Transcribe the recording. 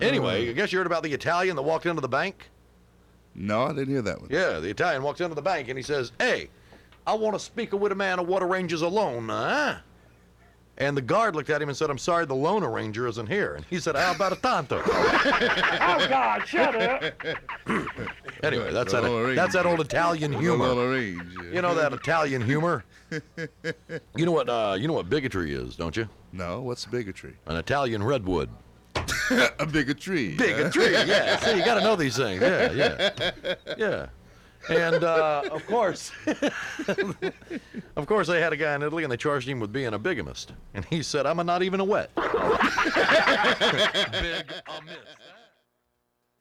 Anyway, I guess you heard about the Italian that walked into the bank? No, I didn't hear that one. Yeah, the Italian walks into the bank and he says, "Hey, I want to speak with a man who what arranges a loan, huh?" And the guard looked at him and said, "I'm sorry, the loan arranger isn't here." And he said, "How about a tanto?" Oh, God, shut up. Anyway, that's that old Italian humor. You know that Italian humor? You know what bigotry is, don't you? No, what's bigotry? An Italian redwood. A bigotry. Bigotry, yeah. See, you got to know these things. Yeah. And of course, they had a guy in Italy and they charged him with being a bigamist. And he said, "I'm not even a wet." Big a miss.